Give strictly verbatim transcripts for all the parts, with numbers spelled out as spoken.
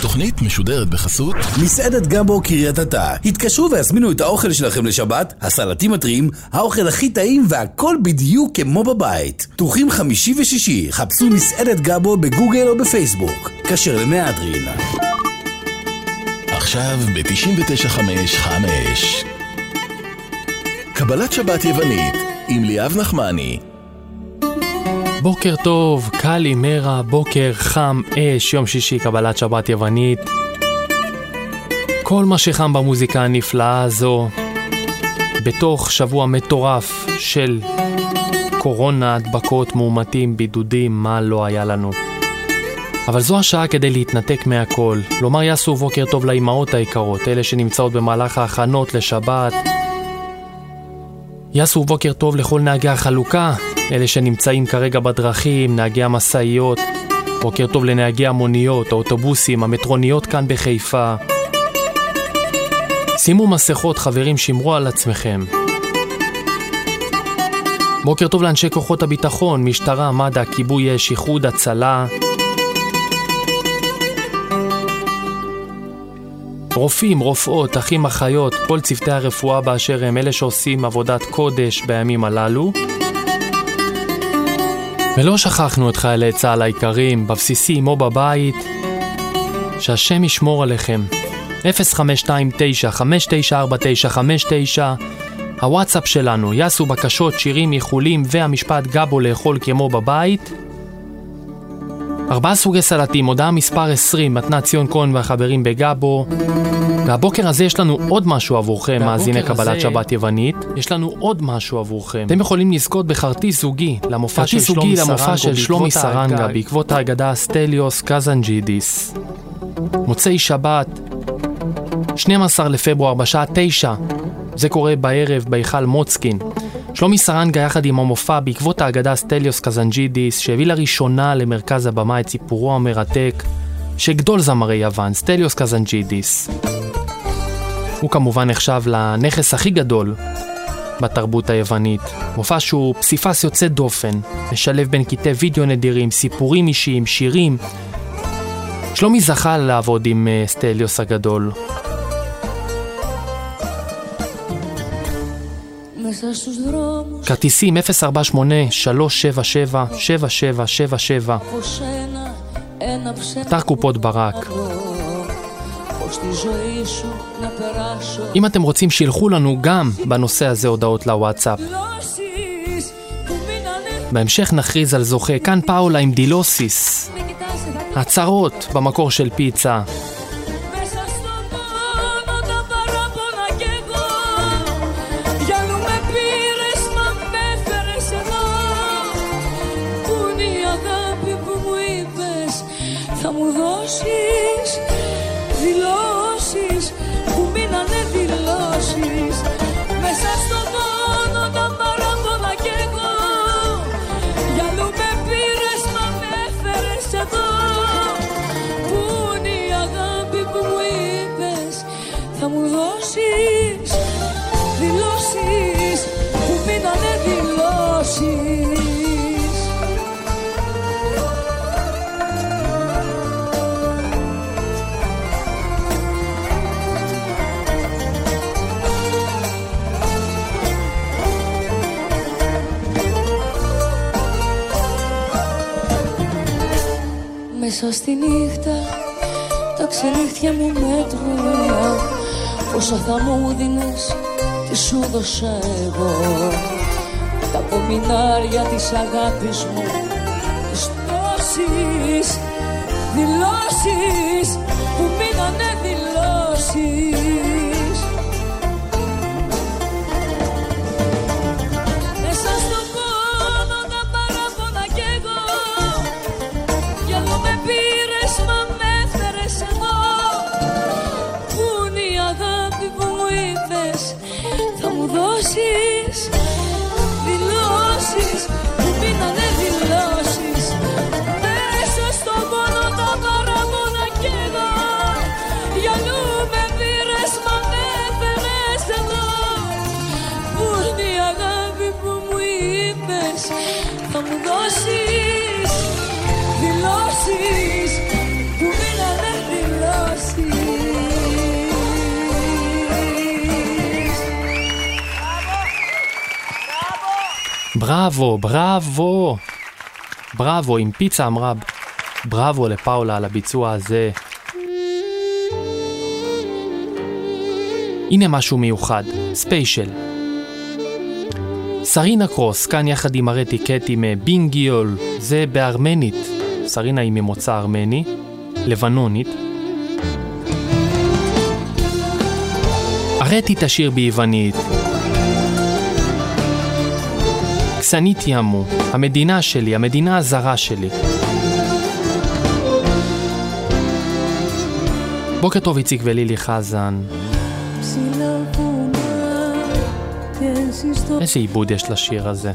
התוכנית משודרת בחסות מסעדת גבו קריית אתא. התקשרו והזמינו את האוכל שלכם לשבת, הסלטים הטריים, האוכל הכי טעים והכל בדיוק כמו בבית. פתוחים חמישי ושישי, חפשו מסעדת גבו בגוגל או בפייסבוק. כשר למהדרין. עכשיו ב-תשעים ותשע חמש חמש קבלת שבת יוונית עם ליאב נחמני. בוקר טוב, קלי מרה, בוקר חם אש, יום שישי, קבלת שבת יוונית. כל מה שחם במוזיקה הנפלאה הזו, בתוך שבוע מטורף של קורונה, הדבקות, מאומתים, בידודים, מה לא היה לנו. אבל זו השעה כדי להתנתק מהכל, לומר יעשו בוקר טוב לאימהות היקרות, אלה שנמצאות במהלך ההכנות לשבת. יעשו בוקר טוב לכל נהגי החלוקה, אלה שנמצאים כרגע בדרכים, נהגי המסעיות. בוקר טוב לנהגי המוניות, האוטובוסים, המטרוניות כאן בחיפה. שימו מסכות, חברים, שמרו על עצמכם. בוקר טוב לאנשי כוחות הביטחון, משטרה, מד"א, כיבוי אש, איחוד הצלה. רופאים, רופאות, אחים, אחיות, כל צוותי הרפואה באשר הם, אלה שעושים עבודת קודש בימים הללו. ולא שכחנו את חיילי צה"ל העיקרים, בבסיסים או בבית. שהשם ישמור עליכם. אפס חמש שתיים תשע חמש תשע ארבע תשע חמש תשע, הוואטסאפ שלנו, יעשו בקשות, שירים, איחולים והמשפט גבו לאכול כמו בבית. ארבעה סוגי סלטים, הודעה מספר עשרים, מתנת ציון כהן והחברים בגבו. והבוקר הזה יש לנו עוד משהו עבורכם, מאזיני קבלת שבת יוונית. יש לנו עוד משהו עבורכם. אתם יכולים לזכות בכרטיס זוגי למופע של שלומי למופע של שלומי סרנגה בעקבות האגדה סטליוס קזנג'ידיס. מוצאי שבת, שנים עשר לפברואר בשעה תשע. זה קורה בערב בהיכל מוצקין. שלומי סרנגה יחד עם המופע בעקבות האגדה סטליוס קזנג'ידיס, שהביא לראשונה למרכז הבמה את סיפורו המרתק שגדול זמרי יוון, סטליוס קזנג'ידיס. הוא כמובן נחשב לנכס הכי גדול בתרבות היוונית. מופע שהוא פסיפס יוצא דופן, משלב בין קטעי וידאו נדירים, סיפורים אישיים, שירים. שלומי זכה לעבוד עם סטליוס הגדול. כרטיסים אפס ארבע שמונה שלוש שבע שבע שבע שבע שבע שבע, אתר קופות ברק. אם אתם רוצים שילחו לנו גם בנושא הזה הודעות לוואטסאפ. בהמשך נכריז על זוכה. כאן פאולה עם דילוסיס, הצרות במקור של פיצה. Θα μου δώσεις δηλώσεις που μείνανε δηλώσεις. Μέσα στον πόνο τα παράπονα κι εγώ. Για αλλού με πήρες μα με έφερες εδώ. Πού είναι η αγάπη που μου είπες. Θα μου δώσεις δηλώσεις που μείνανε δηλώσεις. Μέσα στη νύχτα τα ξενύχτια μου μέτρουνα. Πόσα θα μου δίνες, τι σου δώσα εγώ. Τα απομεινάρια της αγάπης μου, τις τόσες δηλώσεις που μείνανε δηλώσεις. Μέσα στον πόνο τα παράπονα κι εγώ. Με πήρες μα με έφερες εδώ. Πού είναι η αγάπη που μου είπες. Θα μου δώσεις δηλώσεις που μείνανε δηλώσεις. Μέσα στον πόνο τα παράπονα κι εγώ. Για αλλού με πήρες μα με έφερες εδώ. Πού είναι η αγάπη που μου είπες. Θα μου δώσεις δηλώσεις που μείνανε δηλώσεις. בראבו, בראבו. בראבו, עם פיצה אמרה בראבו לפאולה על הביצוע הזה. הנה משהו מיוחד, ספיישל. סרינה קרוס, כאן יחד עם הרטי קט עם בינגיול, זה בארמנית. סרינה היא ממוצא ארמני, לבנונית. הרטי תשיר ביוונית. קסנית ימו, המדינה שלי, המדינה הזרה שלי. בוקר טוב איציק ולילי חזן. איזה עיבוד יש לשיר הזה.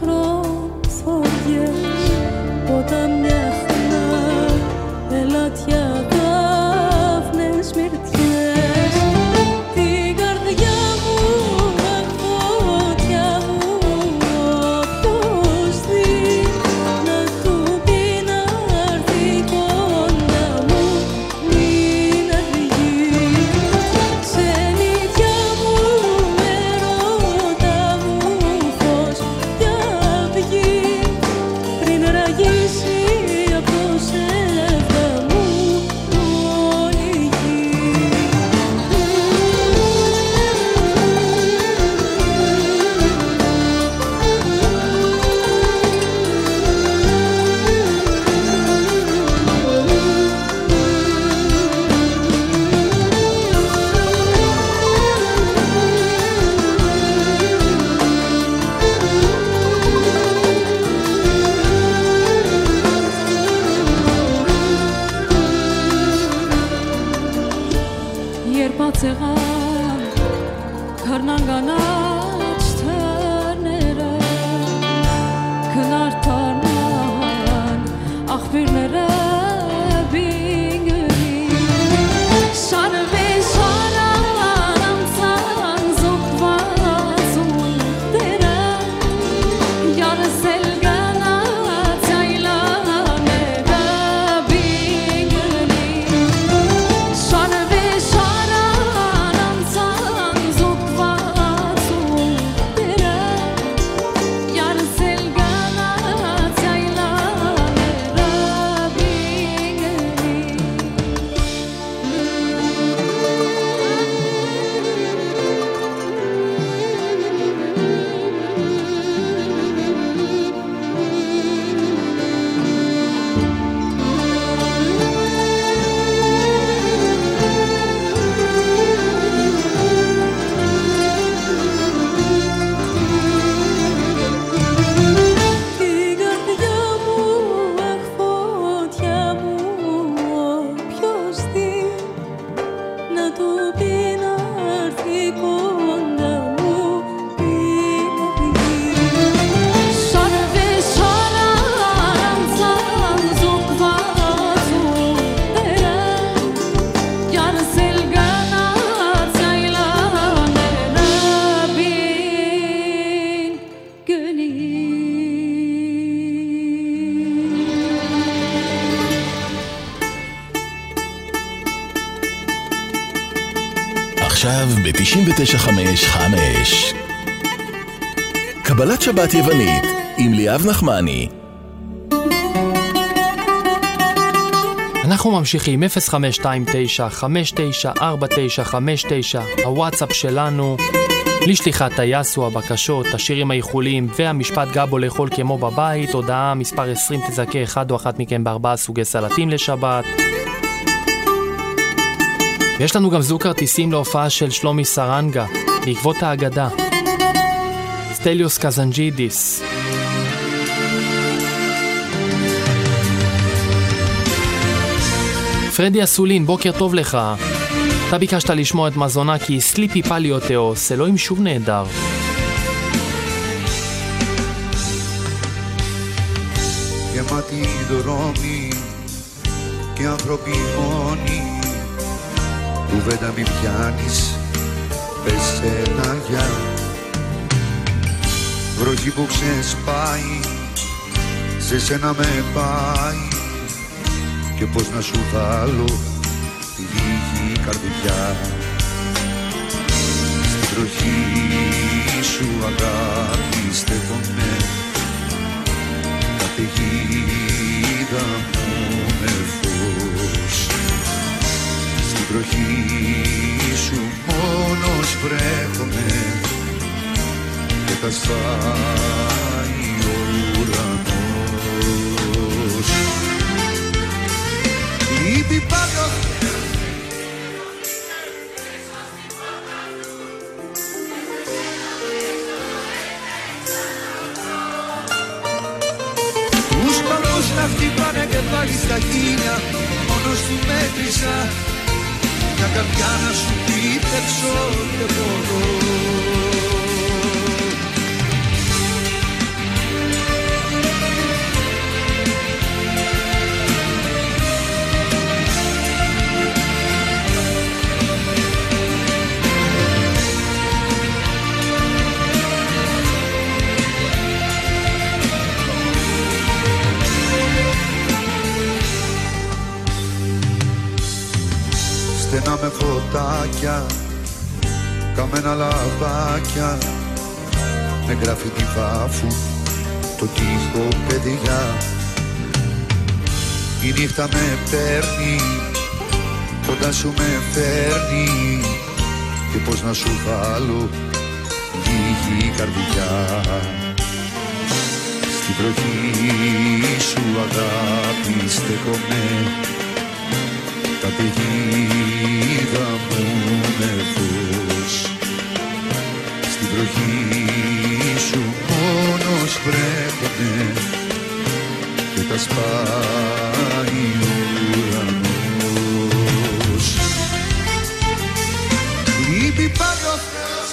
עכשיו ב-תשעים ותשע חמש חמש קבלת שבת יוונית עם ליאב נחמני. אנחנו ממשיכים אפס חמש שתיים תשע חמש תשע ארבע תשע חמש תשע, הוואטסאפ שלנו לשליחת טייסו, הבקשות, השירים האיחולים והמשפט גבו לאכול כמו בבית. הודעה מספר עשרים, תזכה אחד או אחת מכם בארבעה סוגי סלטים לשבת. ויש לנו גם זוג כרטיסים להופעה של שלומי סרנגה בעקבות האגדה, סטליוס קזנג'ידיס. פרדי אסולין, בוקר טוב לך. אתה ביקשת לשמוע את מזונה כי סליפי פליוטאוס, אלוהים שוב נהדר. Γεμάτοι δρόμοι και άνθρωποι μόνοι, κουβέντα μη πιάνεις, πες ένα γεια. Βροχή που ξεσπάει, σε σένα με πάει, και πως να σου βάλω τη λίγη καρδιά. Στην τροχή σου αγάπη στέκομαι, καταιγίδα μου με φως. Στην βροχή σου μόνος βρέχομαι και τα σπάει ο ουρανός. Λείπει πάνω τους παλούς να χτυπάνε και πάλι στα χείλια, μόνος του μέτρησα μια καρδιά να σου πίτεψω δεν μπορώ. Στενά με φωτάκια, καμένα λαμπάκια, με γράφει βάφου το τείχο παιδιά. Η νύχτα με παίρνει, κοντά σου με φέρνει και πώς να σου βάλω λίγη καρδιά. Στην βροχή σου αγάπη στέκομαι, καταιγίδα μου με φως. Στην βροχή σου μόνος βρέχομαι και τα σπάει ο ουρανός. Λείπει πάνω Θεός.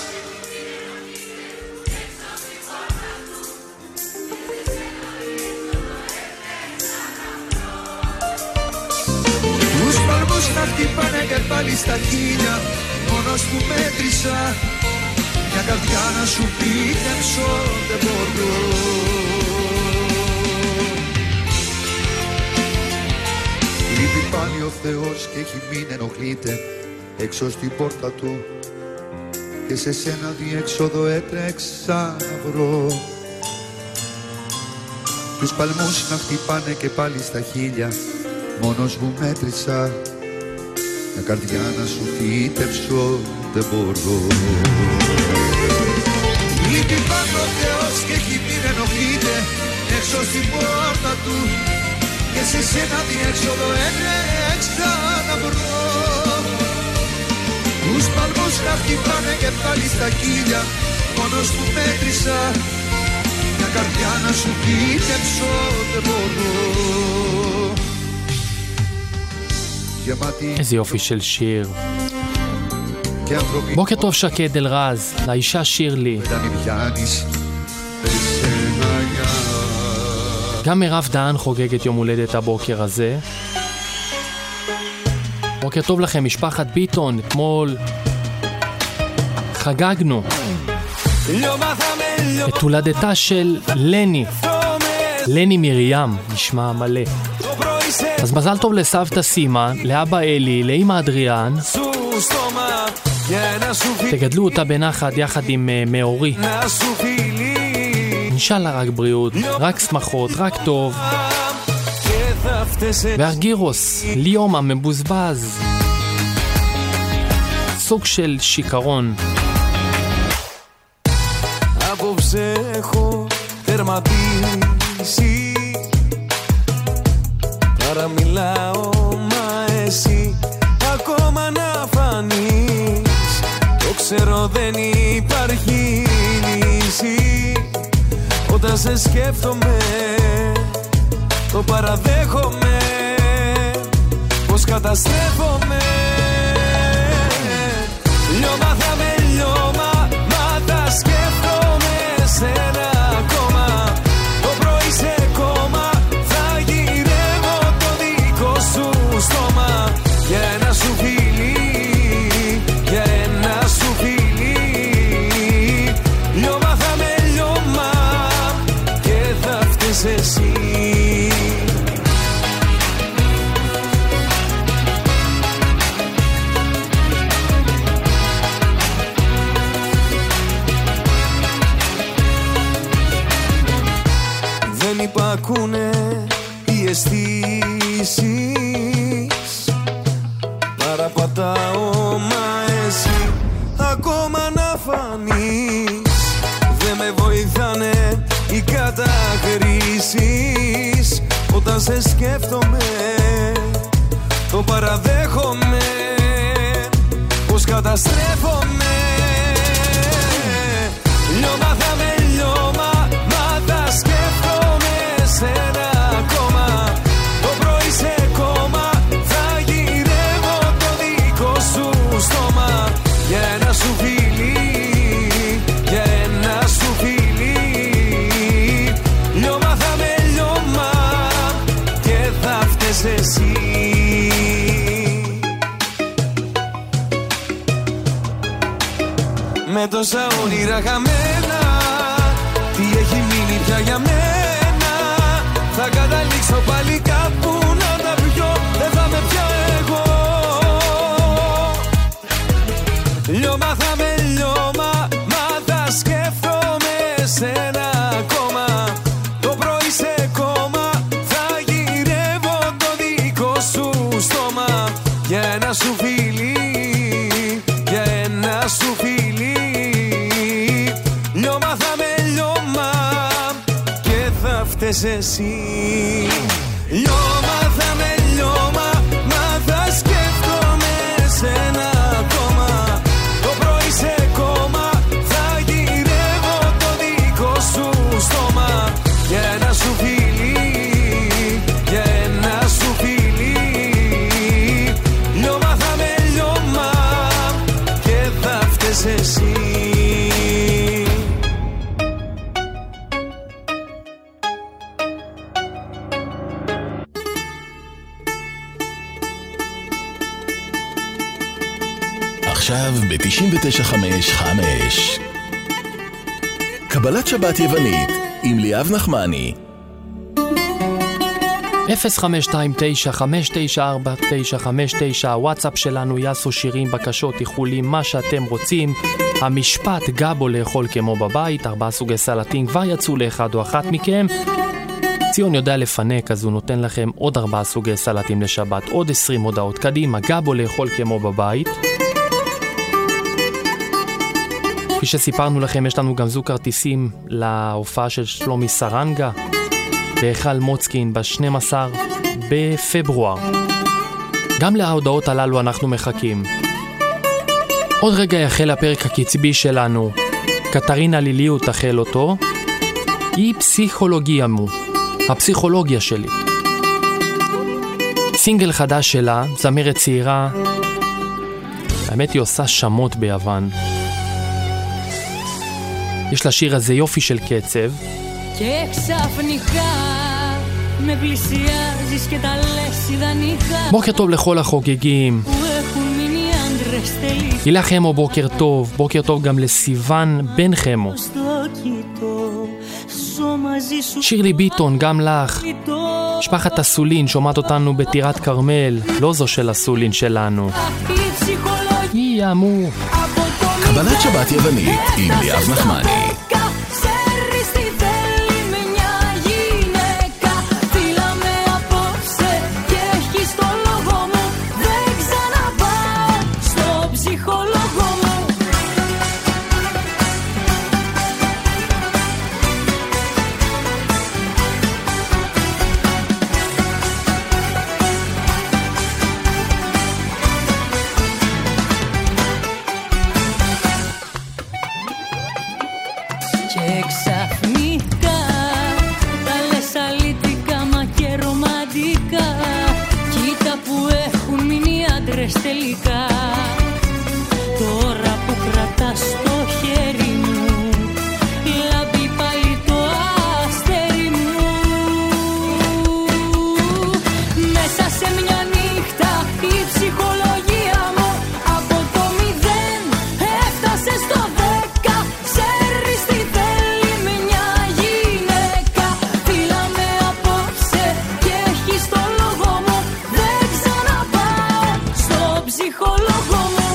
Να χτυπάνε και πάλι στα χείλια, μόνος που μέτρησα μια καρδιά να σου πίτεψω δεν μπορώ. Λείπει πάλι ο Θεός και έχει μην ενοχλείται έξω στην πόρτα του και σε σένα διέξοδο έτρεξα να βρω. Τους παλμούς να χτυπάνε και πάλι στα χείλια, μόνος μου μέτρησα μια καρδιά να σου φύτεψω δεν μπορώ. Λείπει πάνω ο Θεός και έχει μην ενοχλείται έξω στην πόρτα του και σε σένα διέξοδο έτρεξα να βρω. Τους παλμούς να χτυπάνε και πάλι στα χείλια, μόνος που μέτρησα μια καρδιά να σου φύτεψω δεν μπορώ. איזה יופי של שיר. בוקר טוב שקד אלרז, לאישה שירלי. גם מירב דהן חוגגת יום הולדת הבוקר הזה. בוקר טוב לכם משפחת ביטון, אתמול חגגנו את הולדתה של לני, לני מרים, נשמע מלא. אז מזל טוב לסבתא סימה, לאבא אלי, לאמא אדריאן. תגדלו אותה בנחת יחד עם uh, מאורי. אינשאללה רק בריאות, רק שמחות, רק טוב. והרגירוס, ליום המבוזבז. סוג של שיקרון. Απόψε έχω τερματίσει, άρα μιλάω μα εσύ ακόμα να φανείς. Το ξέρω δεν υπάρχει λύση. Όταν σε σκέφτομαι το παραδέχομαι πως καταστρέφομαι. Λιώμα θα με λιώμα, μα τα σκέφτομαι σένα ακόμα. Το πρωί σε κόμμα θα γυρεύω το δικό σου στόμα. Για ένα σου φιλί, για ένα σου φιλί. Λιώμα θα με λιώμα και θα φταίς εσύ. ακούνε οι αισθήσεις. Παραπατάω μα εσύ ακόμα να φανείς. Δεν με βοηθάνε οι κατακρίσεις. Όταν σε σκέφτομαι το παραδέχομαι πως καταστρέφομαι. Λιώμα θα με λιώμα, μα θα σκέφτομαι σένα ακόμα. Το πρωί σε κόμμα θα γυρεύω το δικό σου στόμα. Για ένα σου φιλί, για ένα σου φιλί. Λιώμα θα με λιώμα και θα φταίς εσύ. Με τόσα όνειρα χαμένα, τι έχει μείνει πια για μένα. Θα καταλήξω πάλι κάπου να τα πιω, δεν θα με πια εγώ. Λιώμα θα με λιώμα, μα θα σκέφτομαι σένα ακόμα. Το πρωί σε κόμμα θα γυρεύω το δικό σου στόμα. Για ένα σου φιλί, για ένα σου φιλί. Λιώμα θα με λιώμα και θα φταίς εσύ. Λιώμα θα με λιώμα, μα θα σκέφτομαι σένα ακόμα. Το πρωί σε κόμμα θα γυρεύω το δικό σου στόμα. Για ένα σου φιλί, για ένα σου φιλί. Λιώμα θα με λιώμα και θα φταίς εσύ. עכשיו ב-תשעים ותשע חמש חמש קבלת שבת יוונית עם ליאב נחמני. אפס חמש שתיים תשע חמש תשע ארבע תשע חמש תשע, הוואטסאפ שלנו. יעשו שירים, בקשות, איחולים, מה שאתם רוצים. המשפט גבו לאכול כמו בבית, ארבעה סוגי סלטים כבר יצאו לאחד או אחת מכם. ציון יודע לפנק, אז הוא נותן לכם עוד ארבעה סוגי סלטים לשבת, עוד עשרים הודעות קדימה. גבו לאכול כמו בבית. כפי שסיפרנו לכם, יש לנו גם זוג כרטיסים להופעה של שלומי סרנגה בהיכל מוצקין ב-שנים עשר בפברואר. גם להודעות הללו אנחנו מחכים. עוד רגע יחל הפרק הקצבי שלנו. קטרינה ליליו תחל אותו. היא פסיכולוגיה מו, הפסיכולוגיה שלי. סינגל חדש שלה, זמרת צעירה. האמת היא עושה שמות ביוון. יש לשיר הזה יופי של קצב. Και ξαφνικά με πλησιάζεις και τα λες ιδανικά. בוקר טוב לכל החוגגים. Που έχουν מείνει άντρες τελικά. הילה חמו בוקר טוב. בוקר טוב גם לסיוון בן חמו. Στο κοιτώ, ζω μαζί σου. שירלי ביטון, גם לך. משפחת הסולין שומעת אותנו בטירת קרמל, לא זו של הסולין שלנו. Η ψυχολογία היא אמו. από το קבלת שבת יוונית עם ליאב נחמני. ξέρεις τι θέλει με μια γυναίκα. Φίλαμε απόψε και έχεις το λόγο μου. Δεν ξαναπάω στο ψυχολόγο μου. Και ξαφνικά τα λες αλήτικα μα και ρομαντικά. Κοίτα που έχουν μείνει άντρες τελικά. Τώρα που κρατάς το χέρι μου, λάμπει πάλι το αστέρι μου. Μέσα σε μια νύχτα η ψυχολογία μου από το μηδέν έφτασε στο δέκα. Ξέρεις τι θέλει με μια γυναίκα. Φίλαμε απόψε και έχεις το λόγο μου. Δεν ξαναπάω στο ψυχολόγο μου.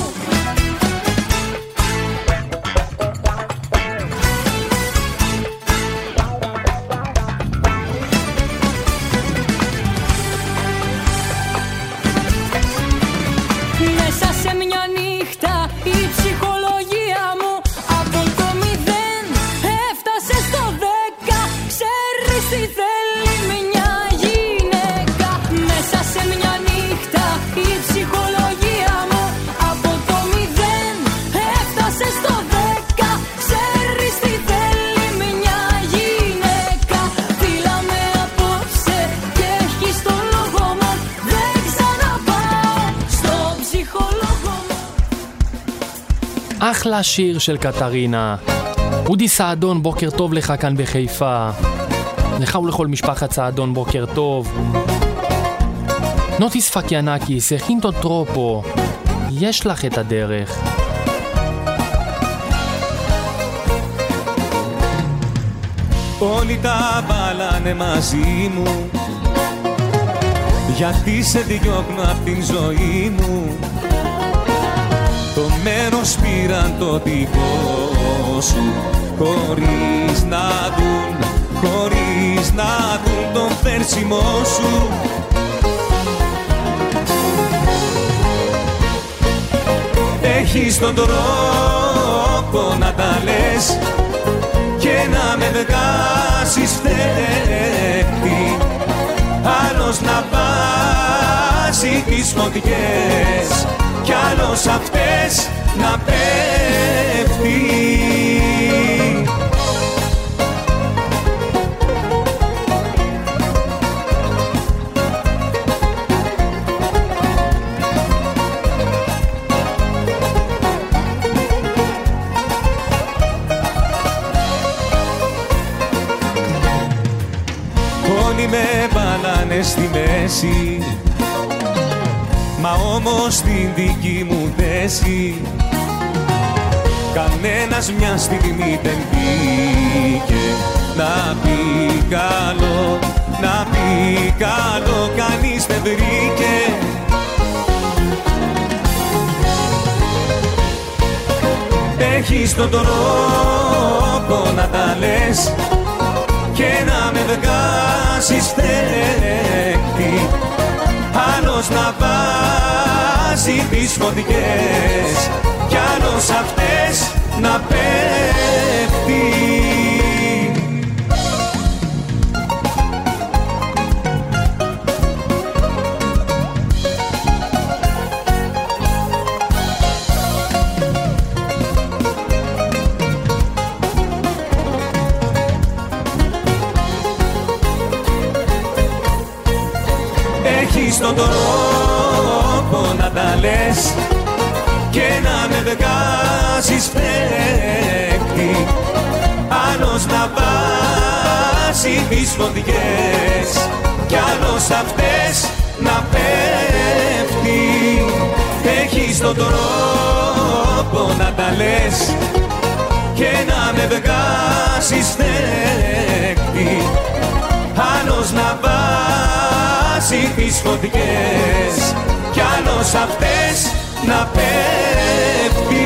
אחלה שיר של קטרינה. אודי סעדון, בוקר טוב לך כאן בחיפה. לך ולכל משפחת סעדון בוקר טוב. נוטיס פקיאנקיס, הכינטו טרופו, יש לך את הדרך. Όλοι τα βάλανε μαζί μου, γιατί σε διώχνω απ' την ζωή μου. Το μέρος πήραν το δικό σου, χωρίς να δουν, χωρίς να δουν το φέρσιμό σου. Έχεις τον τρόπο να τα λες και να με βγάζεις φταίχτη, άλλος να βάζει τις φωτιές κι άλλος αυτές να πέφτει. Όλοι με βάλανε στη μέση, μα όμως στην δική μου θέση κανένας μια στιγμή δεν πήγε να πει καλό, να πει καλό, κανείς δεν βρήκε. Έχεις τον τρόπο να τα λες και να με βγάζεις φταίχτη, άλλος να βάζει τις φωτιές κι άλλος αυτές να πέφτει. Έχεις τον τρόπο να τα λες και να με βγάζεις φταίχτη, άλλος να βάζει τις φωτιές κι άλλος αυτές να πέφτει. Έχεις τον τρόπο να τα λες και να με βγάζεις φταίχτη, άλλος να βάζει τις φωτιές κι άλλος αυτές να πέφτει.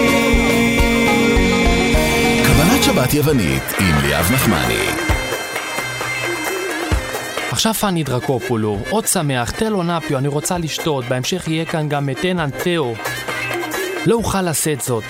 כוונת שבת יוונית עם ליאב נחמני. עכשיו פני דרקופולו, עוד שמח, תלו נפיו, אני רוצה לשתות, בהמשך יהיה כאן גם מתנן תאו. לא אוכל לשאת זאת.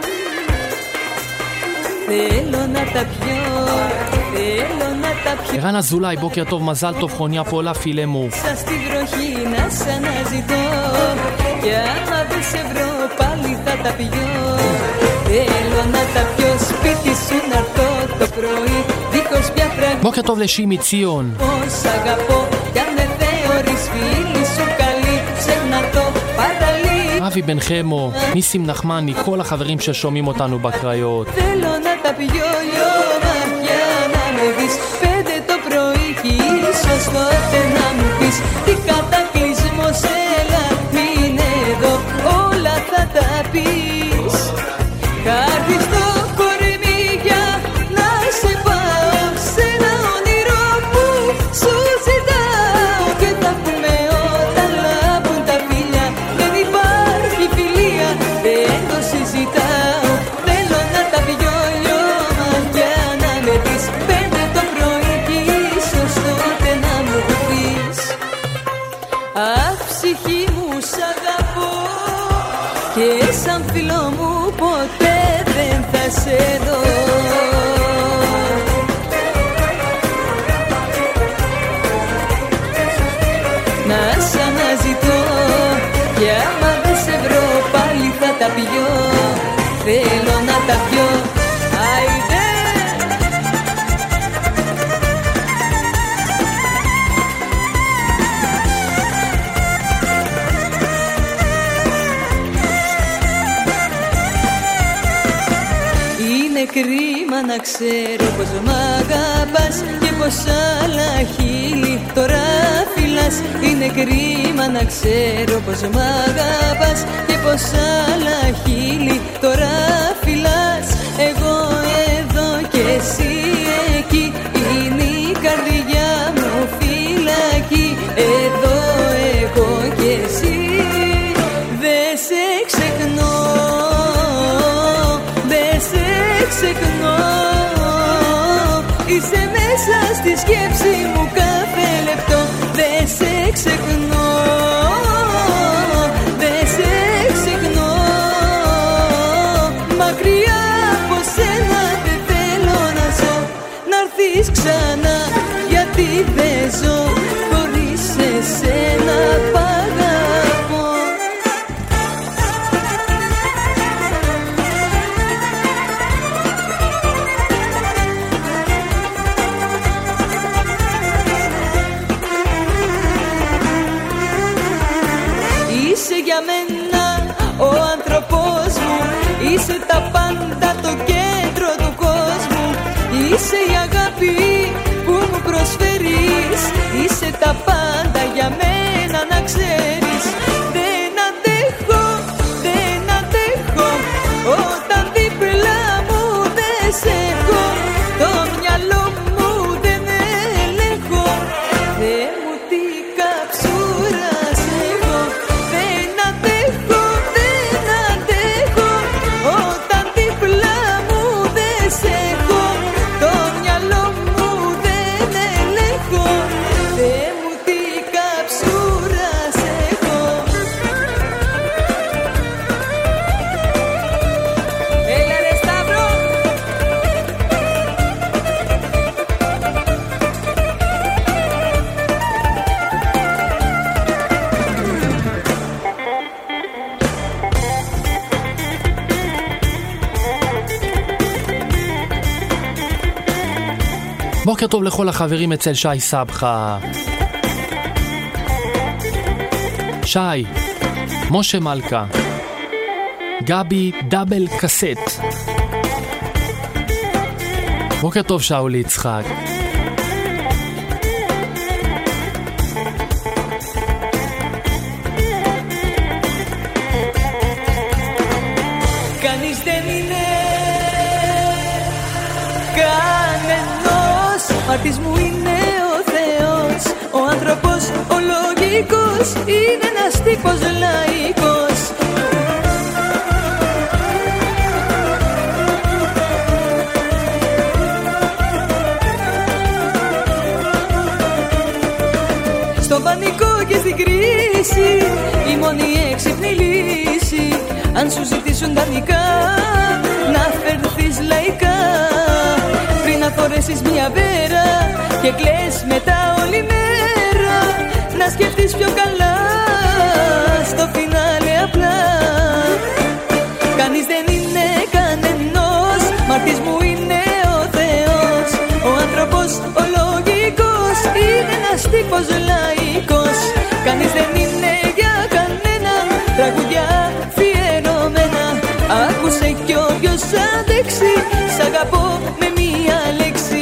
Θέλω να τα πιω, θέλω να τα πιω. ערן אזולאי, בוקר טוב, מזל טוב, חוניה פולה פילמו. Σας στη βροχή να σ' αναζητώ κι άμα δεν σε βρω πάλι θα τα πιω. Θέλω να τα πιω, σπίτι σου να έρθω το πρωί δίχως πια φραγμό. בוקר טוב לשימי ציון. Πώς αγαπώ κι αν δεν θεωρείς φίλη σου καλή, ξένα το παραλύ. אבי בן חמו, ניסים נחמני, כל החברים ששומעים אותנו בקריות. Θέλω να τα πιω λιωμαριά να με δεις πέντε το πρωί κι ίσως τότε να μου πεις τι κατακλυσμός, έλα είναι εδώ, όλα θα τα πεις. Κάτι στο κορμί για να σε πάω σε ένα όνειρο που σου ζητάω και θα πούμε όταν λάμπουν τα φιλιά, δεν υπάρχει φιλία, δεν το συζητάω. Θέλω να τα πιω λιωμαριά να με δεις πέντε το πρωί κι ίσως τότε να μου πεις αχ ψυχή μου σ' αγαπώ και σαν φίλο μου ποτέ δεν θα σε δω. Να σ' αναζητώ και άμα δεν σε βρω πάλι θα τα πιω. Θέλω να τα πιω, άιντε. Είναι κρίμα να ξέρω πως μ' αγαπάς και πως άλλα χείλη τώρα φυλάς. Είναι κρίμα να ξέρω πως μ' αγαπάς και πως άλλα χείλη τώρα φυλάς. Εγώ εδώ και εσύ εκεί, είναι η καρδιά μου φυλακή. Εδώ εγώ και εσύ, δε σε ξεχνώ, δε σε ξεχνώ. Είσαι μέσα στη σκέψη μου κάθε λεπτό. Δε σε ξεχνώ, δε σε ξεχνώ. Μακριά από σένα δεν θέλω να ζω. Να'ρθείς ξανά γιατί δεν ζω χωρίς εσένα π' αγαπώ. Είσαι για μένα ο άνθρωπός μου, είσαι τα πάντα, το κέντρο του κόσμου. Είσαι η αγάπη που μου προσφέρεις, είσαι τα πάντα για μένα να ξέρεις. Δεν αντέχω, δεν αντέχω όταν δίπλα μου δεν σε έχω. Το μυαλό μου δεν ελέγχω, Θεέ μου τι καψούρα σε έχω. Δεν αντέχω, δεν αντέχω όταν δίπλα μου δεν σε έχω. Το μυαλό μου δεν ελέγχω, Θεέ μου τι καψούρα σε έχω. Έλα ρε Σταύρο. בוקר טוב לכל החברים אצל שי סבחה. שי, משה מלכה, גבי דאבל קסט. בוקר טוב שאולי יצחק. Κανείς δεν είναι κανενός, μάρτης μου είναι ο Θεός. Ο άνθρωπος ο λογικός είναι ένας τύπος λαϊκός. Στον πανικό και στην κρίση η μόνη έξυπνη λύση, αν σου ζητήσουν τα νικά, να φερθείς λαϊκά. Πριν να φορέσεις μια βέρα και κλαις μετά όλη μέρα, να σκεφτείς πιο καλά στο φινάλε απλά. Κανείς δεν είναι κανενός, μάρτης μου είναι ο Θεός. Ο άνθρωπος ο λογικός είναι ένας τύπος λαϊκός. Κανείς δεν είναι για κανέναν, τραγουδιά αφιερωμένα. Άκουσε κι όποιος αντέξει, σ' αγαπώ με μία λέξη.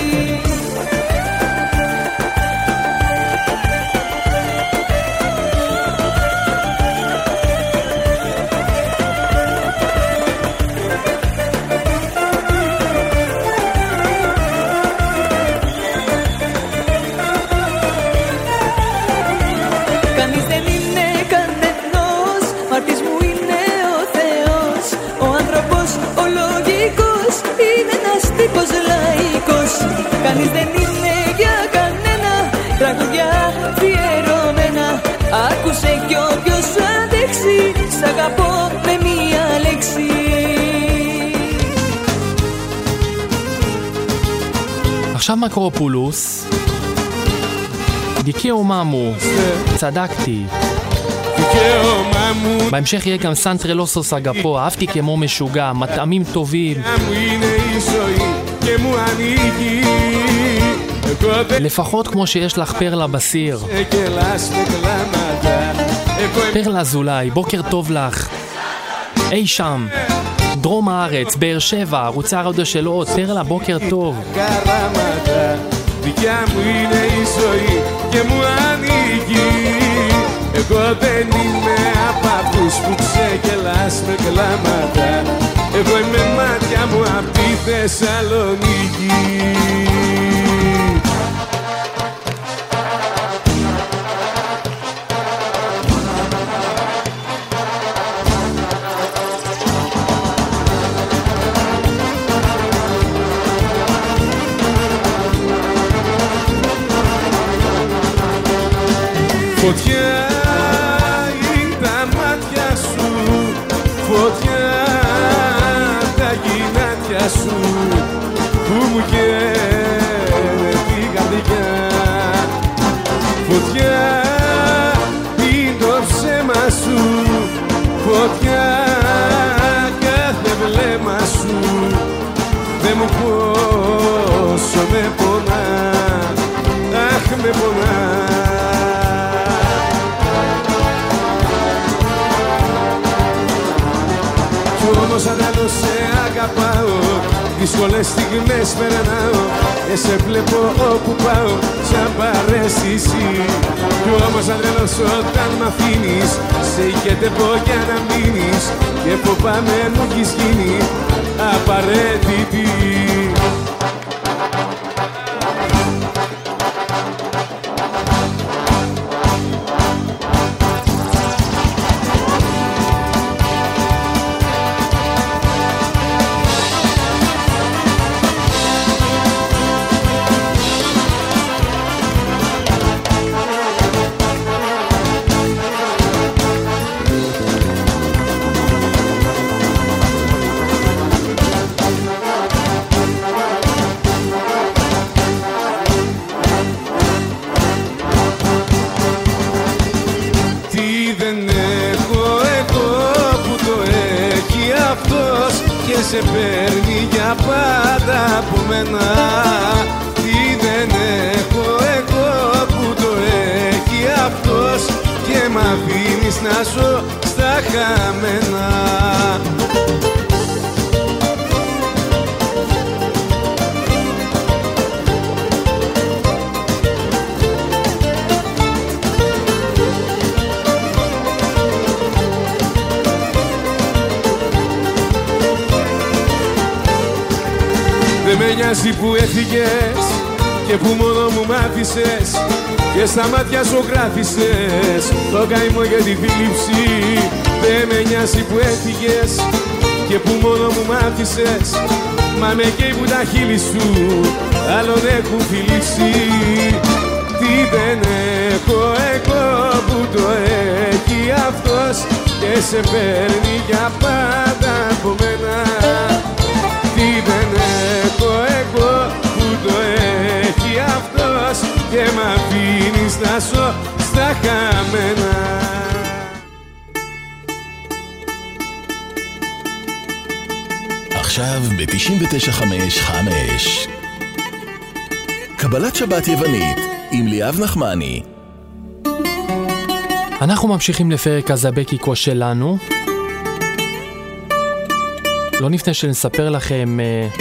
Κανείς δεν είναι κανενός, μάρτης μου είναι ο Θεός. Ο άνθρωπος ο λογικός είναι ένας τύπος λαϊκός. Κανείς δεν είναι για κανένα, τραγουδιά αφιερωμένα. Άκουσε κι όποιος αντέξει, σ' αγαπώ με μία λέξη. עכשיו מקרופולוס, דיקאו ממו, צדקתי. בהמשך יהיה גם סנטרלוסוס אגפו, אהבתי כמו משוגע, מטעמים טובים. לפחות כמו שיש לך פרלה בסיר. פרלה זולאי, בוקר טוב לך. אי שם. דרום הארץ, באר שבע, ערוצי הרדיו של עוד, פרלה, בוקר טוב. Καράματα, δικιά μου είναι η ζωή και μου ανήκει. Εγώ δεν είμαι απ' αυτούς που ξεκελάς με κλάματα. Εγώ είμαι μάτια μου απ' τη Θεσσαλονίκη. Φωτιά είναι τα μάτια σου, φωτιά τα γυνάτια σου που μου καίνε την καρδιά. Φωτιά είναι το ψέμα σου, φωτιά κάθε βλέμμα σου. Δε μου πόσο με πονά, αχ με πονά. Όμως αντάλλω σε αγαπάω, δύσκολες στιγμές περνάω και σε βλέπω όπου πάω σαν παρέστηση. Κι όμως αντάλλως όταν μ' αφήνεις σε ηγετεύω για να μείνεις και φοβάμαι μου έχεις γίνει απαραίτητη. Σε παίρνει για πάντα από μένα. Τι δεν έχω εγώ που το έχει αυτός και μ' αφήνεις να ζω στα χαμένα. Δεν με νοιάζει που έφυγες και που μόνο μου μ' άφησες και στα μάτια σου γράφησες το καημό για τη θλίψη. Δεν με νοιάζει που έφυγες και που μόνο μου μ' άφησες, μα με καίει που τα χείλη σου άλλον έχουν φιλήσει. Τι δεν έχω εγώ που το έχει αυτός και σε παίρνει για πάντα από μένα. Τι δεν έχω εγώ που το έχει αυτός και μ' αφήνεις να ζω στα χαμένα. עכשיו ב-תשעים ותשע חמש חמש קבלת שבת יוונית עם ליאב נחמני. אנחנו ממשיכים לפרק הזבקיקו שלנו. לא לפני שנספר לכם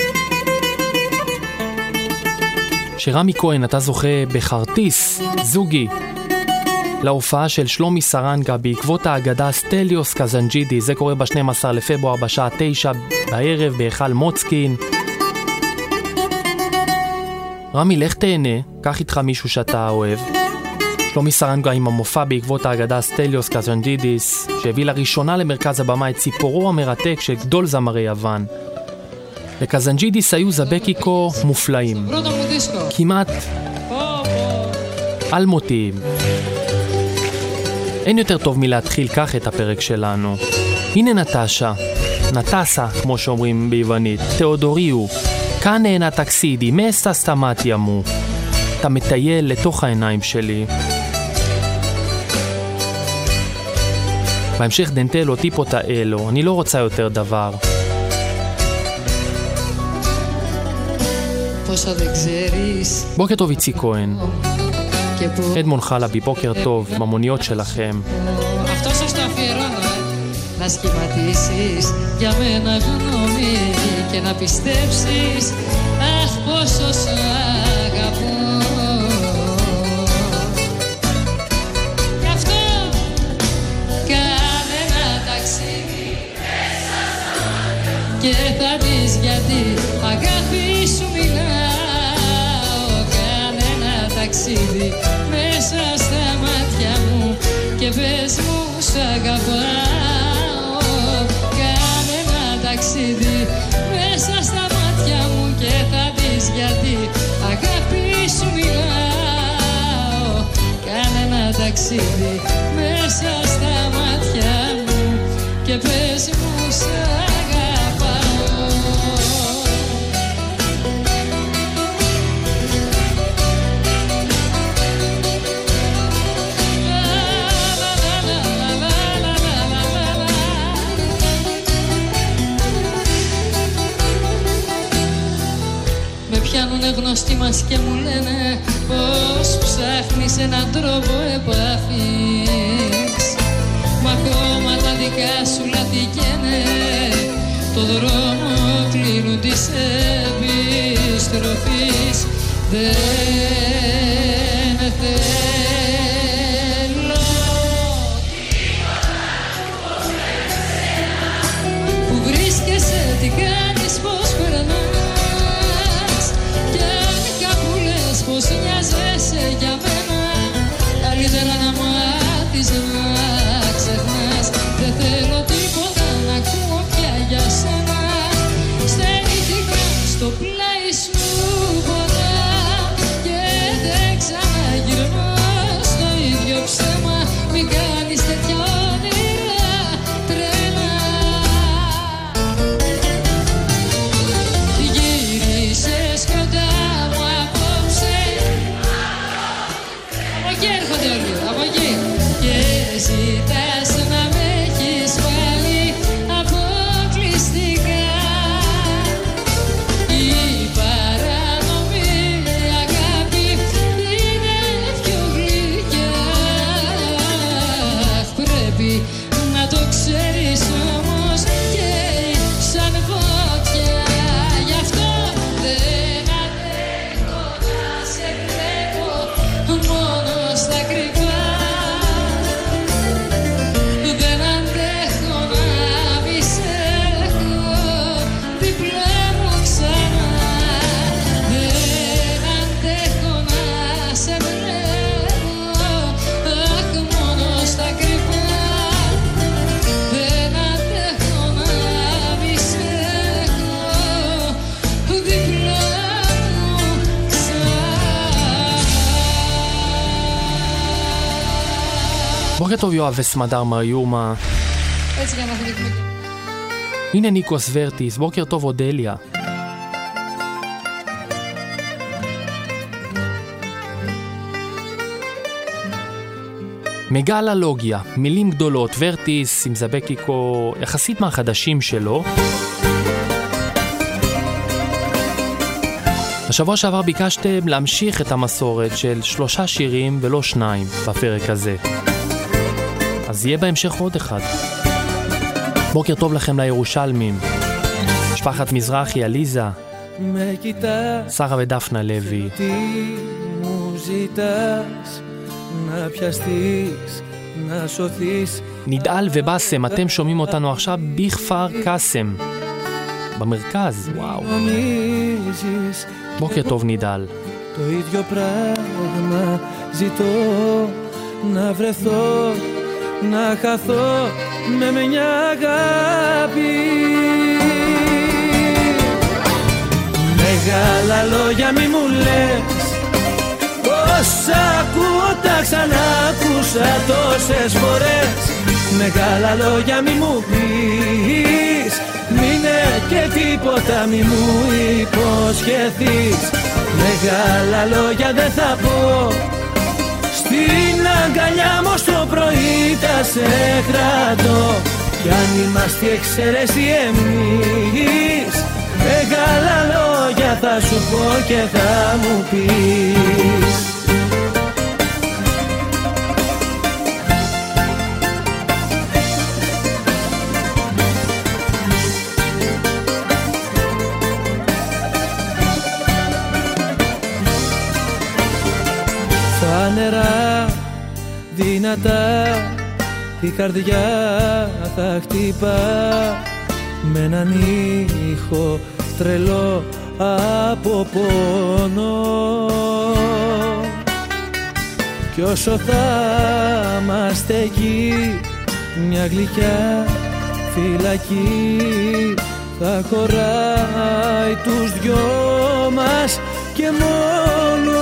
שרמי כהן, אתה זוכה בכרטיס זוגי להופעה של שלומי סרנגה בעקבות האגדה סטליוס קזנג'ידי. זה קורה ב-שנים עשר לפברואר בשעה תשע בערב בהיכל מוצקין. רמי, לך תהנה, קח איתך מישהו שאתה אוהב. שלומי סרנגה עם המופע בעקבות האגדה סטליוס קזנג'ידיס, שהביא לראשונה למרכז הבמה את ציפורו המרתק של גדול זמרי יוון. לקזנג'ידיס היו זבקיקו מופלאים, כמעט אלמותיים. אין יותר טוב מלהתחיל כך את הפרק שלנו. הנה נטשה, נטסה כמו שאומרים ביוונית, תיאודוריו, כאן אינה טקסידי, מסה סתמת ימו. אתה מטייל לתוך העיניים שלי. בהמשך דנטלו טיפוטה אלו, אני לא רוצה יותר דבר. בוקר טוב איצי כהן, אדמון חלבי, בוקר טוב במוניות שלכם. να σχηματίσεις για μένα γνώμη και να πιστέψεις αχ πόσο σ' αγαπώ. Γι' αυτό κάνε ένα ταξίδι μέσα στα μάτια και θα δεις γιατί αγάπη σου μιλάω. Κάνε ένα ταξίδι μέσα στα μάτια μου και πες μου σ' αγαπάω. Κάνε ένα ταξίδι μέσα στα μάτια μου και θα δεις γιατί αγάπη σου μιλάω. Κάνε ένα ταξίδι μέσα στα μάτια μου και πες μου σ' αγαπάω. Πιάνουνε γνωστοί μας και μου λένε πως ψάχνεις έναν τρόπο επαφής. Μα ακόμα τα δικά σου λάθη καίνε, το δρόμο κλείνουν της επιστροφής. Δεν θέλω που βρίσκεσαι, τι κάνεις, πως περνάς κι αν κάπου λες πως νοιάζεσαι για μένα, καλύτερα να μάθεις να ξεχνάς. Δεν θέλω τίποτα να ακούω πια για σένα, στερήθηκα στο πλάι σου ποτά και δεν ξαναγυρνώ στο ίδιο ψέμα. Μην κάνεις τέτοια όνειρα τρέλα. Γύρισες κοντά μου απόψε, από εκεί έρχονται όλοι, από εκεί, και ζητάς να με έχεις πάλι αποκλειστικά. Η παράνομη αγάπη είναι πιο γλυκιά. Πρέπει να το ξέρεις όμως και σαν φωτιά. Γι' αυτό δεν αντέχω να σε βλέπω μόνο στα κρυφά. Δεν αντέχω να μη σε έχω δίπλα μου ξανά. Δεν αντέχω να σε βλέπω αχ μόνο στα κρυφά. Δεν αντέχω να μη σε έχω δίπλα μου ξανά. בוקר טוב יואב וסמדר מריומה. Έτσι για να θυμηθούμε. הנה ניקוס ורטיס, בוקר טוב אודליה. מגללוגיה, מילים גדולות, ורטיס עם זבקיקו יחסית מהחדשים שלו. השבוע שעבר ביקשתם להמשיך את המסורת של שלושה שירים ולא שניים בפרק הזה. אז יהיה בהמשך עוד אחד. בוקר טוב לכם לירושלמים. משפחת מזרחי, עליזה, Με κοιτάς, שרה ודפנה לוי. τι μου ζητάς, να πιαστείς, να σωθείς. נידאל ובאסם, אתם שומעים אותנו עכשיו בכפר קאסם, במרכז. וואו. Νομίζεις בוקר טוב נידאל. το ίδιο πράγμα ζητώ, να βρεθώ, να χαθώ με μια αγάπη. Μεγάλα λόγια μη μου λες, όσα ακούω τα ξανακούσα τόσες φορές. Μεγάλα λόγια μη μου πεις, μείνε και τίποτα μη μου υποσχεθείς. Μεγάλα λόγια δεν θα πω, στην αγκαλιά μου στο πρωί τα σε κρατώ. Κι αν είμαστε εξαίρεση εμείς, μεγάλα λόγια θα σου πω και θα μου πεις. δυνατά η καρδιά θα χτυπά με έναν ήχο τρελό από πόνο. Κι όσο θα είμαστε εκεί μια γλυκιά φυλακή θα χωράει τους δυο μας και μόνο.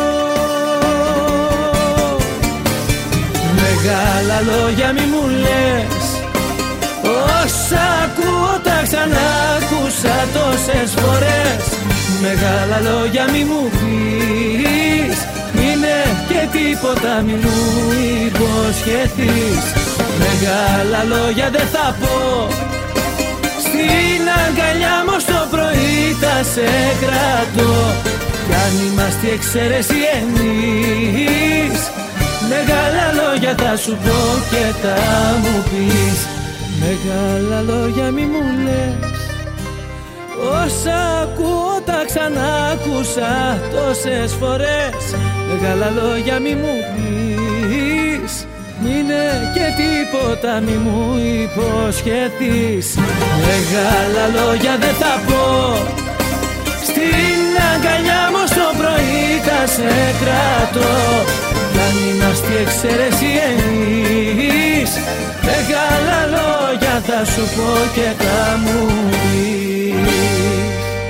Μεγάλα λόγια μη μου λες, όσα ακούω τα ξανάκουσα τόσες φορές. Μεγάλα λόγια μη μου πεις, είναι και τίποτα μη μου υποσχεθείς. Μεγάλα λόγια δεν θα πω, στην αγκαλιά μου στο πρωί θα σε κρατώ. Κι αν είμαστε εξαίρεση εμείς, μεγάλα λόγια θα σου πω και θα μου πεις. Μεγάλα λόγια μη μου λες, όσα ακούω τα ξανάκουσα τόσες φορές. Μεγάλα λόγια μη μου πεις, είναι και τίποτα μη μου υποσχεθείς. Μεγάλα λόγια δεν θα πω, στην αγκαλιά μου στο πρωί θα σε κρατώ. Κι αν είμαστε εξαίρεση εμείς, μεγάλα λόγια θα σου πω και θα μου πεις.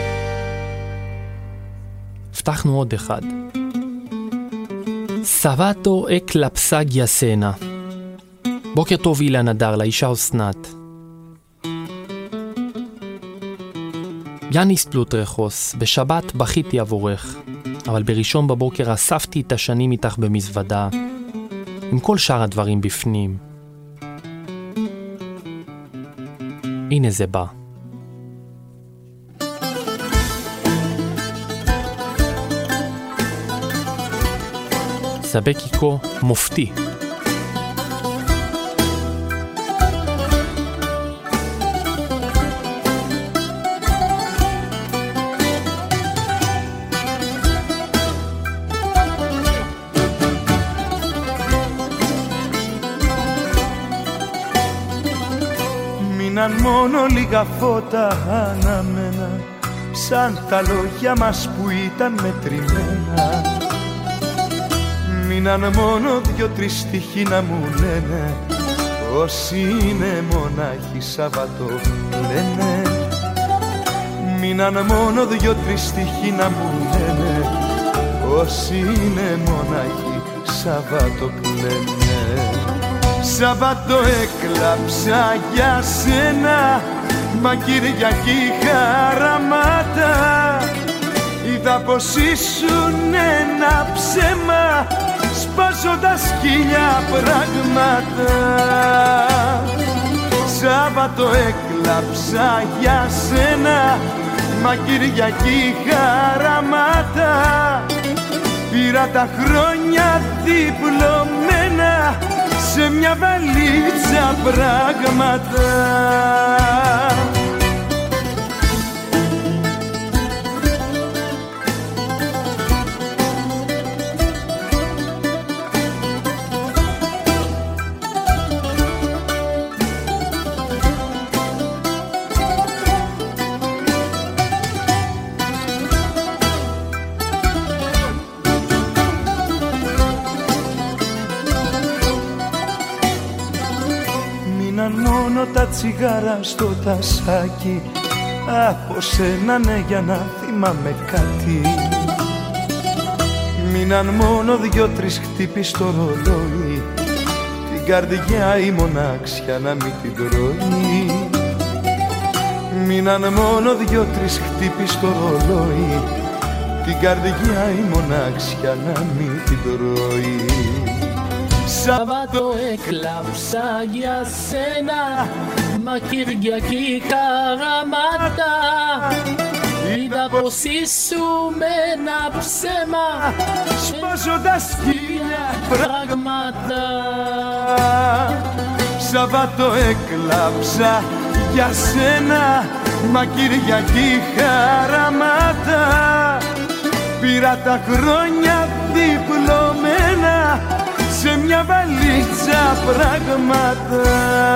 הבטחנו עוד אחד. סבתו אקלפסגיה סנה. בוקר טוב אילן הדר, לאישה אסנת. יאניס פלוטרחוס, בשבת בכיתי עבורך, אבל בראשון בבוקר אספתי את השנים איתך במזוודה, עם כל שאר הדברים בפנים. הנה זה בא. סבקיקו מופתי. Μείναν μόνο λίγα φώτα αναμένα, σαν τα λόγια μας που ήταν μετρημένα. Μείναν μόνο δυο-τρεις στίχοι να μου λένε πως είναι μονάχοι Σαββατό λένε. Μείναν μόνο δυο-τρεις στίχοι να μου λένε πως είναι μονάχοι Σαββατό λένε. Σαββατό έκλαψα για σένα, μα Κυριακή χαραμάτα. Είδα πως ήσουν ένα ψέμα, σπάζοντας χίλια πράγματα. Σάββατο έκλαψα για σένα, μα Κυριακή χαραμάτα. Πήρα τα χρόνια διπλωμένα σε μια βαλίτσα πράγματα. Μόνο τα τσιγάρα στο τασάκι από σένα, ναι, για να θυμάμαι κάτι. Μείναν μόνο δυο-τρεις χτύπη στο ρολόι, την καρδιά η μοναξιά να μην την τρώει. Μείναν μόνο δυο-τρεις χτύπη στο ρολόι, την καρδιά η μοναξιά να μην την τρώει. Σαββατό έκλαψα για σένα, μα Κυριακή χαραμάτα. Είδα πως ήσουν ένα ψέμα, σπάζοντας χίλια πράγματα. Σαββατό έκλαψα για σένα, μα Κυριακή χαραμάτα. Πήρα τα χρόνια διπλωμένα σε μια βαλίτσα πράγματα.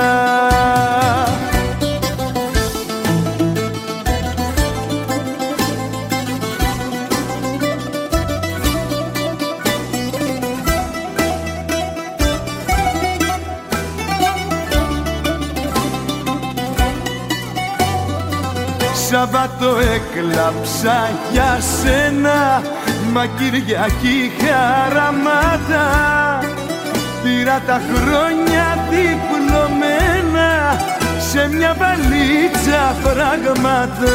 Σαββάτο έκλαψα για σένα, μα Κυριακή χαραμάτα. Πήρα τα χρόνια διπλωμένα σε μια βαλίτσα φράγματα.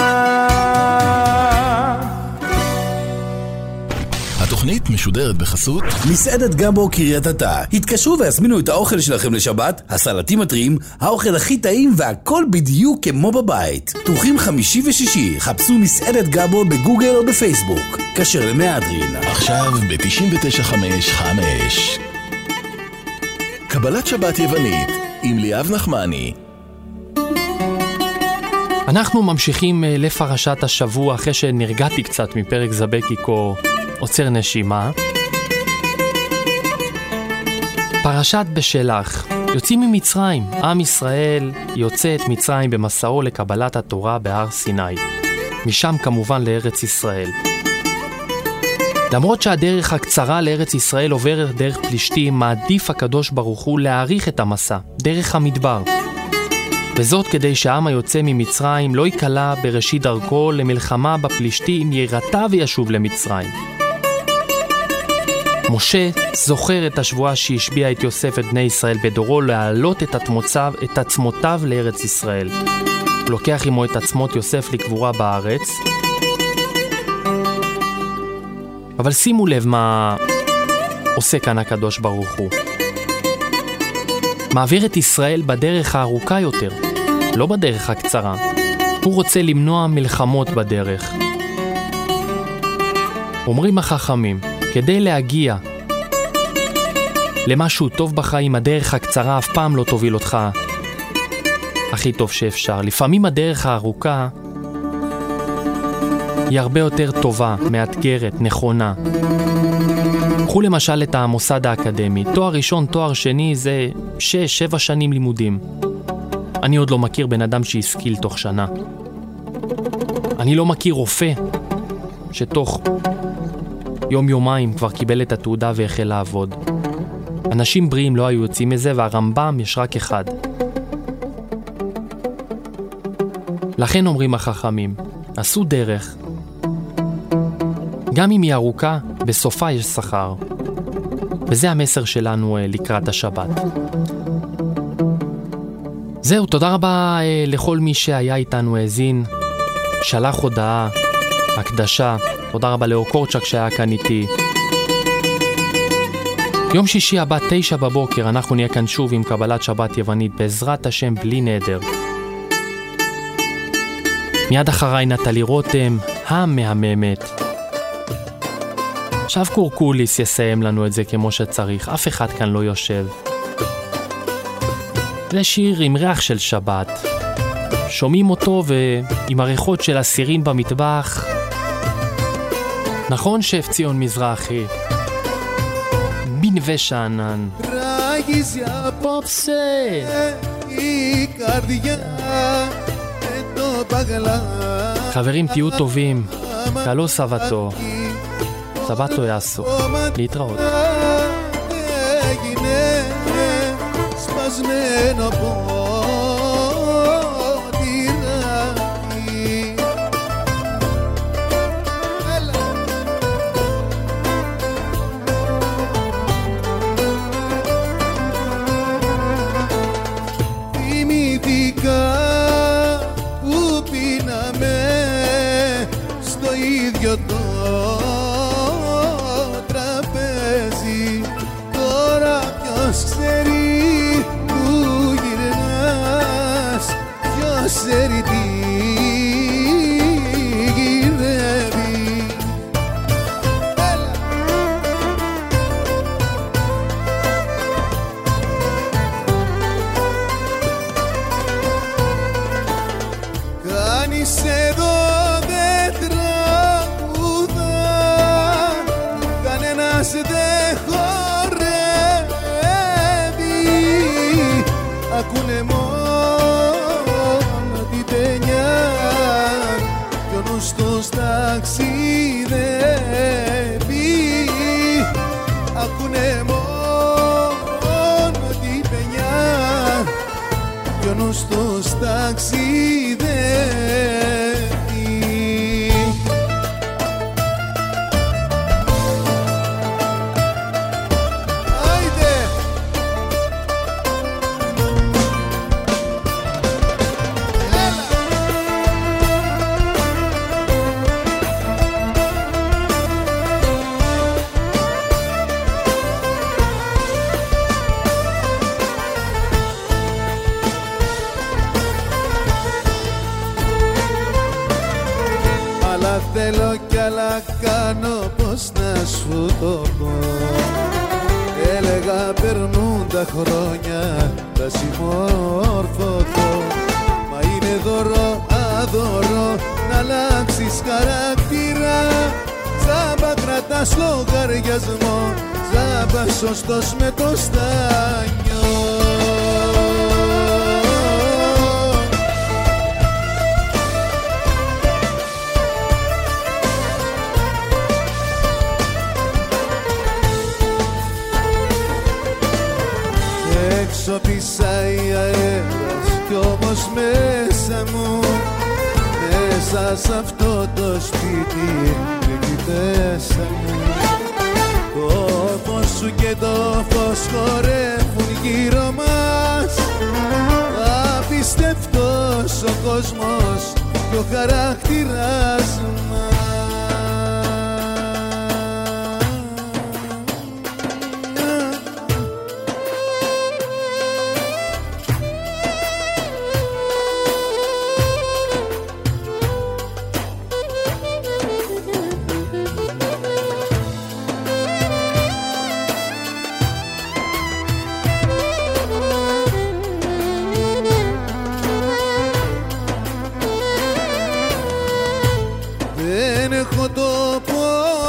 התוכנית משודרת בחסות מסעדת גמבו קריית אתא. התקשרו והזמינו את האוכל שלכם לשבת, הסלטים הטריים, האוכל הכי טעים והכל בדיוק כמו בבית. פתוחים חמישי ושישי, חפשו מסעדת גמבו בגוגל או בפייסבוק. כשר למהדרין. עכשיו ב-תשעים ותשע חמש חמש קבלת שבת יוונית עם ליאב נחמני. אנחנו ממשיכים לפרשת השבוע אחרי שנרגעתי קצת מפרק זבקיקו עוצר נשימה. פרשת בשלח. יוצאים ממצרים. עם ישראל יוצא את מצרים במסעו לקבלת התורה בהר סיני. משם כמובן לארץ ישראל. למרות שהדרך הקצרה לארץ ישראל עוברת דרך פלישתים, מעדיף הקדוש ברוך הוא להאריך את המסע, דרך המדבר. וזאת כדי שהעם היוצא ממצרים לא יקלה בראשית דרכו למלחמה בפלישתים, יירתע וישוב למצרים. משה זוכר את השבועה שהשביע את יוסף את בני ישראל בדורו להעלות את עצמותיו, את עצמותיו לארץ ישראל. הוא לוקח עמו את עצמות יוסף לקבורה בארץ. אבל שימו לב מה עושה כאן הקדוש ברוך הוא. מעביר את ישראל בדרך הארוכה יותר, לא בדרך הקצרה. הוא רוצה למנוע מלחמות בדרך. אומרים החכמים, כדי להגיע למשהו טוב בחיים, הדרך הקצרה אף פעם לא תוביל אותך הכי טוב שאפשר. לפעמים הדרך הארוכה היא הרבה יותר טובה, מאתגרת, נכונה. קחו למשל את המוסד האקדמי. תואר ראשון, תואר שני זה שש, שבע שנים לימודים. אני עוד לא מכיר בן אדם שהשכיל תוך שנה. אני לא מכיר רופא שתוך יום יומיים כבר קיבל את התעודה והחל לעבוד. אנשים בריאים לא היו יוצאים מזה, והרמב"ם יש רק אחד. לכן אומרים החכמים, עשו דרך. גם אם היא ארוכה, בסופה יש שכר. וזה המסר שלנו לקראת השבת. זהו, תודה רבה לכל מי שהיה איתנו האזין, שלח הודעה, הקדשה. תודה רבה לאור קורצ'ק שהיה כאן איתי. יום שישי הבא, תשע בבוקר, אנחנו נהיה כאן שוב עם קבלת שבת יוונית, בעזרת השם בלי נדר. מיד אחריי נטלי רותם, המהממת. עכשיו קורקוליס יסיים לנו את זה כמו שצריך, אף אחד כאן לא יושב. זה שיר עם ריח של שבת. שומעים אותו ועם הריחות של הסירים במטבח. נכון שף ציון מזרחי? בנווה שאנן. פופסה. חברים, תהיו טובים. קלו סבתו. סבתו יעשו. להתראות. σπασμένο ποτηράκι. Θυμήθηκα που πίναμε στο ίδιο το τραπέζι. Τώρα ποιος ξέρει ξέρει τι γυρεύει. Κανείς εδώ δεν τραγουδά, κανένας δεν χορεύει. ταξιδεύει. Θέλω κι άλλα κάνω, πως να σου το πω. Έλεγα περνούν τα χρόνια, θα συμμορφωθώ. Μα είναι δώρο, αδώρο, να αλλάξεις χαρακτήρα. Τζάμπα κρατάς λογαριασμό, τζάμπα σωστός με το στάνιο. Έξω πισάει αέρας κι όμως μέσα μου, μέσα σ' αυτό το σπίτι εκεί πέσα μου. Το φως σου και το φως χορεύουν γύρω μας. Απίστευτος ο κόσμος και ο χαρακτήρας μας. Δεν έχω τόπο,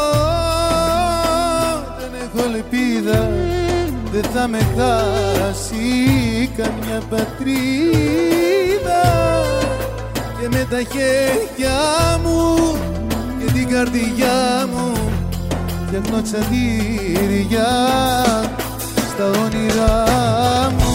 δεν έχω ελπίδα, δεν θα με χάσει καμιά πατρίδα. Και με τα χέρια μου και την καρδιά μου φτιάχνω τσαντήρια στα όνειρά μου.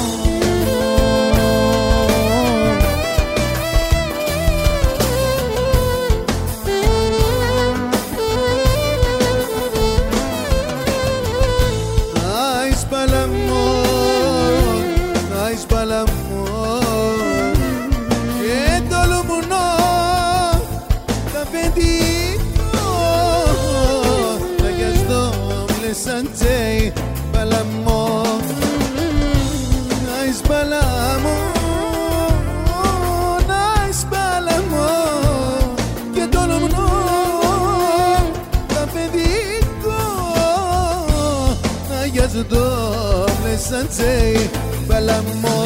Sanjay Balamo, nice Balamo, nice Balamo, que todo mundo τα παιδικό να γιάζω doble Sanjay Balamo.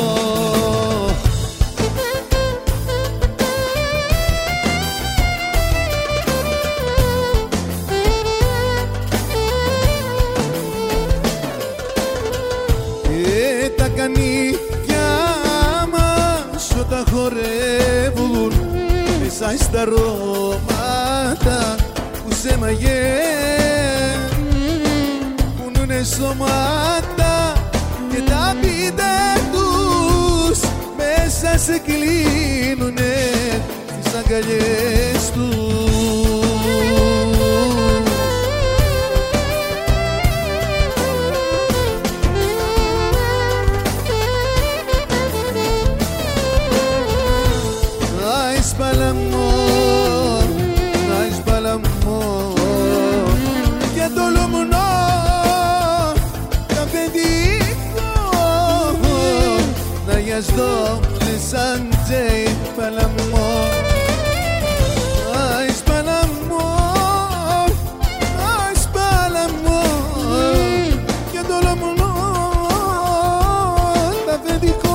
Τα χορεύουν μέσα στα αρώματα που σε μαγεύουν, κουνούνε σώματα και τα πίτα τους μέσα σε κλείνουνε τις αγκαλιές τους. Και το λουμνό τα παιδικό να γιαστώ σαν τζέι παλαμό. Άις παλαμό, άις παλαμό. Και το λουμνό τα παιδικό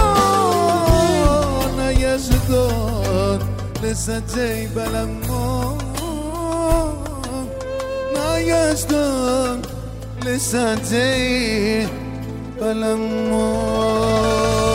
να γιαστώ σαν τζέι παλαμό. Στον le sanjay palamo.